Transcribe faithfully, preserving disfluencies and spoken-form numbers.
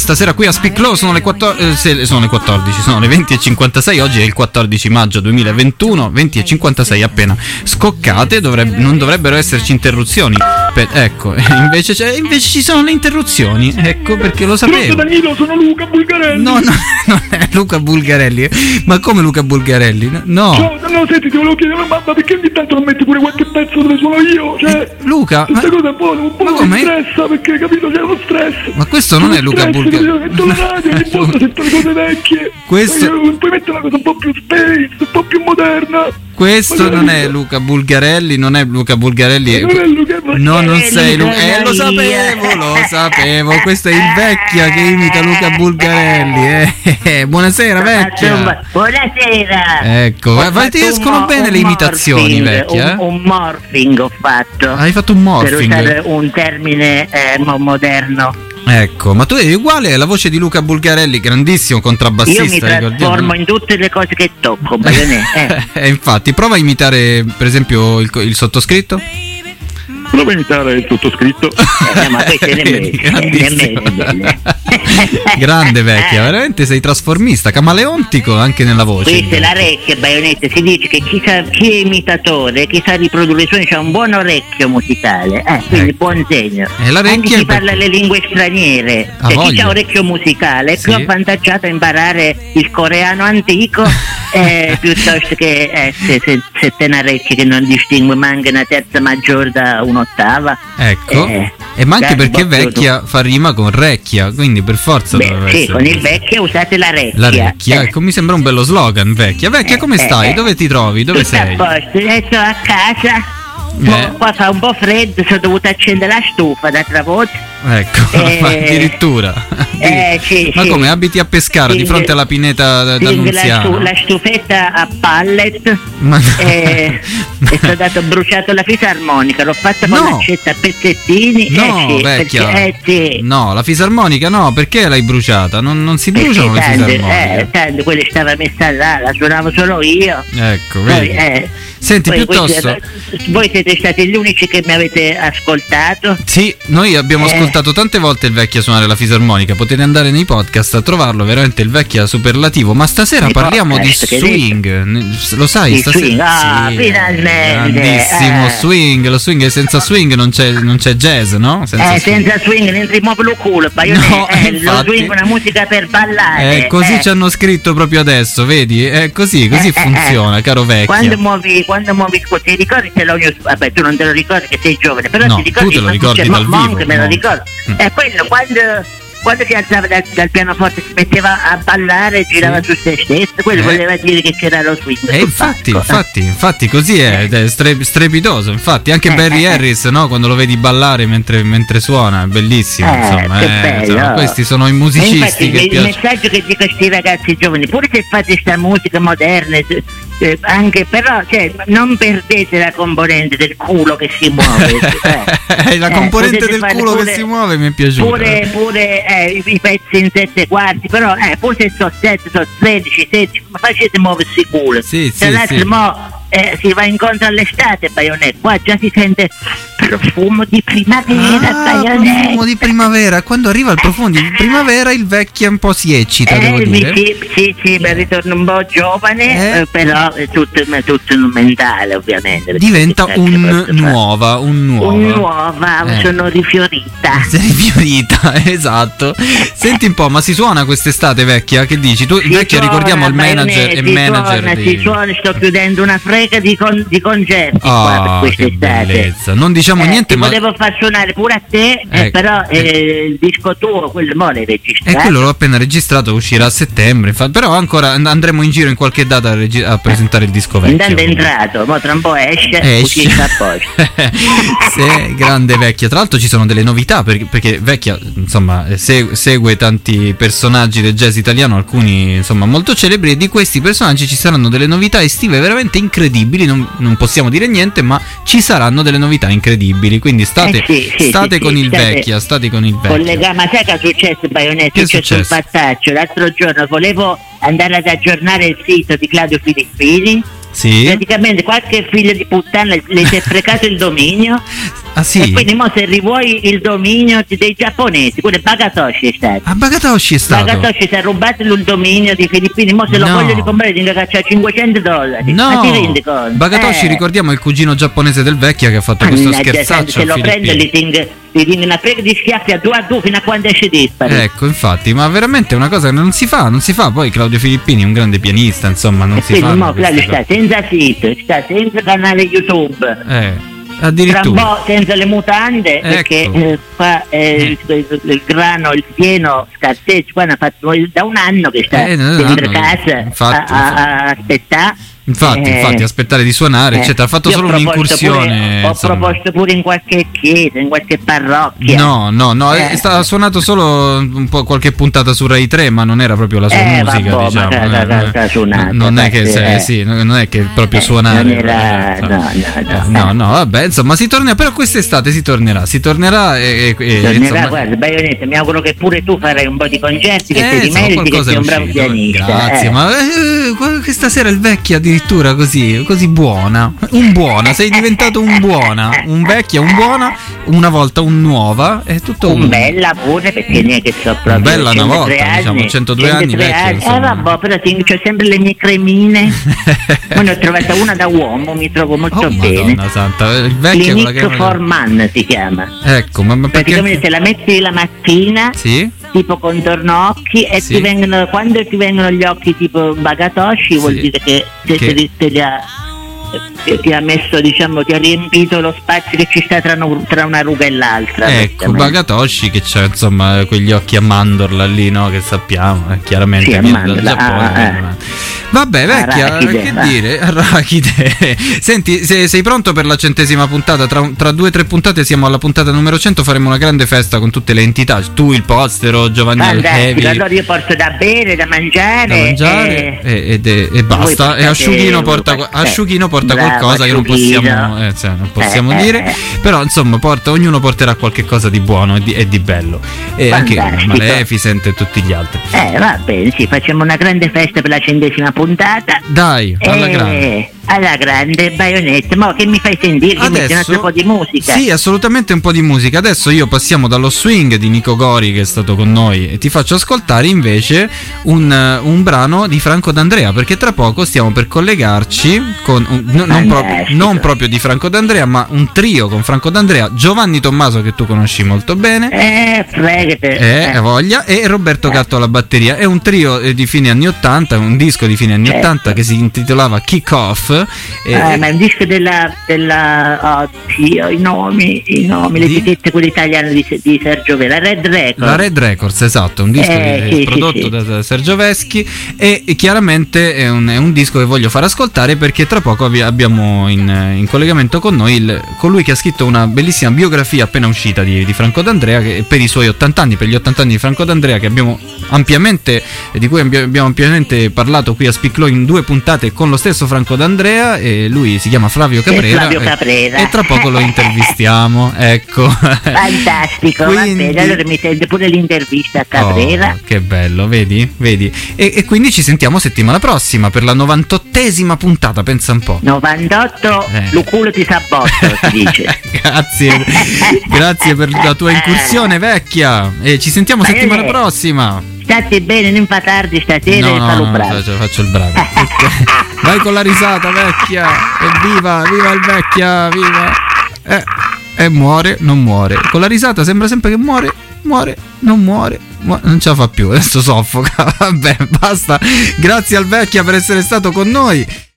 stasera qui a Speak Low sono le quattordici, eh, sono le quattordici, sono le venti e cinquantasei, oggi è il quattordici maggio duemilaventuno, venti e cinquantasei appena scoccate, dovrebbe, non dovrebbero esserci interruzioni. Per, ecco, invece, c'è, invece ci sono le interruzioni, ecco perché lo sapevo. Pronto Danilo, sono Luca Bulgarelli. No, no, non è Luca Bulgarelli, ma come Luca Bulgarelli? No. Ciao, no, senti, ti volevo chiedere, ma perché ogni tanto non metti pure qualche pezzo dove suono io? Cioè, eh, Luca, questa ma, cosa un po', un po' mi stressa, perché capito, c'è uno stress. Ma questo non è Luca Bulgarelli. Io sento la radio, ogni volta sento le cose vecchie. Questo... Io, puoi mettere una cosa un po' più space, un po' più moderna. Questo non è Luca Bulgarelli, non è Luca Bulgarelli. Non è Luca Bulgarelli. No, non sei Luca. Eh, lo sapevo, lo sapevo. Questo è il Vecchia che imita Luca Bulgarelli. Eh, eh, buonasera, Vecchia. Buonasera. Ecco, ho vai, ti escono mo- bene le imitazioni, morphing, Vecchia. Un, un morphing ho fatto. Hai fatto un morphing. Per usare un termine eh, moderno. Ecco, ma tu eri uguale alla voce di Luca Bulgarelli, grandissimo contrabbassista. Io mi trasformo in tutte le cose che tocco, eh. eh, infatti, prova a imitare per esempio il, il sottoscritto. Prova a imitare il sottoscritto. Eh, ma questo è nemmeno. Grande Vecchia, veramente sei trasformista, camaleontico anche nella voce. Questa è l'orecchio, Baionetta. Si dice che chi, sa, chi è imitatore, chi sa riprodurre i suoni, ha un buon orecchio musicale, eh, quindi ecco. Buon segno. Anche chi parla le lingue straniere, cioè chi ha orecchio musicale è sì. più avvantaggiato a imparare il coreano antico eh, piuttosto che eh, se, se, se te ne orecchio che non distingue manca una terza maggiore da un'ottava. Ecco, eh, e ma anche perché Vecchia fa rima con Recchia, quindi per forza Beh, doveva sì, essere. con il Vecchia usate la Recchia. La Recchia, eh. Ecco, mi sembra un bello slogan, Vecchia. Vecchia, come eh, stai? Eh, Dove ti trovi? Dove Tutto sei? A posto, adesso a casa. Eh. Qua fa un po' freddo, sono dovuta accendere la stufa d'altra volta. Ecco, eh, ma addirittura. Eh, sì, ma sì. come abiti a Pescara sì, di fronte alla pineta d'Annunziano? La, stu- la stufetta a pallet ma eh, ma... è stato bruciato la fisarmonica, l'ho fatta con no. l'accetta a pezzettini. No, eh, sì, Vecchia. Perché, eh, sì. No, la fisarmonica no, perché l'hai bruciata? Non, non si bruciano perché le tanto, fisarmoniche. Eh, tanto quella stava messa là, la suonavo solo io. Ecco, Poi, vedi. Eh, Senti, Poi, piuttosto voi, voi siete stati gli unici che mi avete ascoltato. Sì, noi abbiamo eh. ascoltato tante volte il Vecchia suonare la fisarmonica. Potete andare nei podcast a trovarlo, veramente il Vecchia superlativo. Ma stasera I parliamo podcast, di swing. Lo sai, di stasera? Swing. Ah, sì, finalmente grandissimo eh. swing. Lo swing senza swing non c'è, non c'è jazz, no? Senza eh, swing. senza swing non si muove lo culo. No, eh, infatti, lo swing è una musica per ballare. Eh, così eh. ci hanno scritto proprio adesso, vedi? È così, così eh, funziona, eh, caro Vecchia. Quando muovi, quando muovi ti ricordi te lo vabbè tu non te lo ricordi che sei giovane, però no, ti ricordi, tu te lo ricordi dal vivo, Monk, me lo no. ricordo. Mm. E quello quando quando si alzava dal, dal pianoforte si metteva a ballare, girava sì. su se stesso, quello eh. voleva dire che c'era lo swing. E infatti, palco. infatti, infatti così è, è stre- strepitoso, infatti anche eh, Barry eh, Harris, no? Quando lo vedi ballare mentre, mentre suona, è bellissimo, eh, insomma, che eh, bello. insomma, questi sono i musicisti infatti, che il, piace... il messaggio che dico a questi ragazzi giovani, pure se fate questa musica moderna, eh, anche però cioè, non perdete la componente del culo che si muove. eh, la componente eh, del culo pure, che si muove mi è piaciuta. Pure, pure eh, i, i pezzi in sette quarti, però eh, pure se sono sette, sono tredici, sedici, ma facete muoversi il culo. Sì, Tra sì, l'altro sì. mo eh, si va incontro all'estate, Baionetta, qua già si sente profumo di primavera, ah, Baionetta. profumo di primavera, quando arriva il profumo di primavera il Vecchia un po' si eccita, eh, devo dire. Sì, sì, sì, mi ritorno un po' giovane, eh. Eh, però è tutto, è tutto mentale ovviamente. Diventa un nuova, un nuova. Un nuova, eh. sono rifiorita. Sei rifiorita, esatto. Senti un po', ma si suona quest'estate, Vecchia? Che dici? Tu, si Vecchia, suona, ricordiamo il manager e manager suona, di... si suona, sto chiudendo una frega di, con, di concerti oh, qua per quest'estate. Che bellezza. Non diciamo eh, niente, ti ma volevo far suonare pure a te, eh, eh, però eh. Eh, il disco tuo, quello mo l'hai registrato. E quello l'ho appena registrato, uscirà a settembre, infatti, però ancora andremo in giro in qualche data a, regi- a presentare il disco Vecchia. Intanto è entrato, mo tra un po' esce, esce. uscirà a posto. Sì, grande Vecchia. Tra l'altro ci sono delle novità perché, perché Vecchia insomma se- segue tanti personaggi del jazz italiano, alcuni insomma molto celebri, e di questi personaggi ci saranno delle novità estive veramente incredibili. Non, non possiamo dire niente, ma ci saranno delle novità incredibili, quindi state, eh sì, sì, state sì, con sì, il state Vecchia state con il Vecchia. Collega, ma sai che è successo, Baionetta? È successo un fattaccio l'altro giorno, volevo andare ad aggiornare il sito di Claudio Filippini. Sì. Praticamente qualche figlio di puttana le si è fregato il dominio Ah sì? E quindi mo se rivuoi il dominio dei giapponesi, pure Bagatoshi è stato. Ah, Bagatoshi è stato? Bagatoshi si è rubato il dominio dei filippini, mo se no. lo voglio ricomprare devo cacciare cinquecento dollari. No, ma ti rendi conto? Bagatoshi, eh. ricordiamo, il cugino giapponese del Vecchia che ha fatto questo scherzaccio. Se lo prende li tenga li tiene una prega di schiaffi a due a due fino a quando esce dispari. Ecco, infatti, ma veramente è una cosa che non si fa, non si fa. Poi Claudio Filippini è un grande pianista, insomma, non e si fa. No, Claudio sta senza sito, sta senza canale YouTube. Eh. Addirittura tra un po' senza le mutande, ecco. Perché eh, qua eh, il, il grano, il fieno scarseggia. Qua ne ha fatto da un anno che sta eh, dentro casa infatti, a, a, a aspettare. Infatti, eh, infatti, aspettare di suonare, eh, eccetera. Ha fatto solo un'incursione. Pure, ho insomma. proposto pure in qualche chiesa, in qualche parrocchia. No, no, no, eh. ha suonato solo un po' qualche puntata su Rai tre, ma non era proprio la sua eh, musica, vabbè, diciamo. Ma eh, da, da, suonato, non è che eh. sì, non è che proprio suonare. Non era, no, no, no, no, no, vabbè, insomma, si tornerà, però quest'estate si tornerà, si tornerà e, e tornerà, insomma, guarda, Baionetta, mi auguro che pure tu farai un po' di concerti, che eh, ti meriti, che sei un bravo uscito, pianista. Grazie, eh. ma eh, questa sera il Vecchio addirittura così, così buona, un buona, sei diventato un buona, un Vecchia, un buona, una volta un nuova, è tutto un un bella pure, perché neanche so proprio un bella una volta, anni, diciamo centodue anni vecchio, eh vabbè, però ho sempre le mie cremine. Poi ne ho trovata una da uomo, mi trovo molto oh, bene. Madonna santa, il Vecchio con la Clinique crema for Man si chiama. Ecco, ma, ma perché praticamente te la metti la mattina, sì? tipo contorno occhi, e sì. ti vengono, quando ti vengono gli occhi tipo Bagatoshi, sì. vuol dire che se che... te, te li ha ti ha messo, diciamo, ti ha riempito lo spazio che ci sta tra, no, tra una ruga e l'altra. Ecco, Bagatoshi che c'ha insomma quegli occhi a mandorla lì, no? Che sappiamo, eh, chiaramente sì, viene dal Giappone. Ah, eh. Vabbè, Vecchia, Arachide, che va. dire, Arachide. Senti, se, sei pronto per la centesima puntata? Tra, tra due o tre puntate siamo alla puntata numero cento, faremo una grande festa con tutte le entità. Tu, il Postero, Giovanni Alhevi. Allora io porto da bere, da mangiare, da mangiare e, e, e, e basta. E Asciughino porta, Asciughino porta Bravo, qualcosa che non possiamo, eh, cioè, non possiamo eh, dire. Eh. Però insomma, porta, ognuno porterà qualche cosa di buono e di, e di bello. E Fantastico. Anche Maleficent e tutti gli altri. Eh, va bene, sì, facciamo una grande festa per la centesima puntata. Dai, alla eh, grande. Alla grande, Baionetta. Ma che mi fai sentire? Che metti un altro po' di musica? Sì, assolutamente un po' di musica. Adesso io passiamo dallo swing di Nico Gori, che è stato con noi, e ti faccio ascoltare invece un, un brano di Franco D'Andrea, perché tra poco stiamo per collegarci con un, no, non, proprio, non proprio di Franco D'Andrea, ma un trio con Franco D'Andrea, Giovanni Tommaso, che tu conosci molto bene, eh, fregate, eh, eh. voglia, e Roberto Gatto alla batteria. È un trio di fine anni ottanta, un disco di fine anni certo. ottanta che si intitolava Kick Off. Eh, eh, ma è un disco della, della oh, Dio, i nomi, i nomi, le etichette quelle italiane di, di Sergio Veschi, la Red Records. La Red Records, esatto, un disco eh, che sì, è prodotto sì, da, sì. da Sergio Veschi, e, e chiaramente è un, è un disco che voglio far ascoltare perché tra poco abbiamo in, in collegamento con noi il, colui che ha scritto una bellissima biografia appena uscita di, di Franco D'Andrea, che per i suoi ottanta anni, per gli ottanta anni di Franco D'Andrea, che abbiamo ampiamente, di cui abbiamo ampiamente parlato qui a Spiclò in due puntate con lo stesso Franco D'Andrea. E lui si chiama Flavio Caprera, Flavio Caprera. E, e tra poco lo intervistiamo. Ecco, fantastico. quindi... va bene, allora mi sente pure l'intervista a Caprera. Oh, che bello, vedi, vedi. E, e quindi ci sentiamo settimana prossima per la novantottesima puntata, pensa un po'. novantotto, eh. lo culo ti sabotto, si dice. Grazie, grazie per la tua incursione, Vecchia, e ci sentiamo Ma settimana io... prossima. State bene, non fa tardi stasera, no, e no, fallo no, bravo. Faccio, faccio il bravo. Vai con la risata, Vecchia. Evviva, viva il Vecchia, viva. Eh, e muore, non muore. Con la risata sembra sempre che muore, muore, non muore. Mu- non ce la fa più, adesso soffoca. Vabbè, basta. Grazie al Vecchia per essere stato con noi.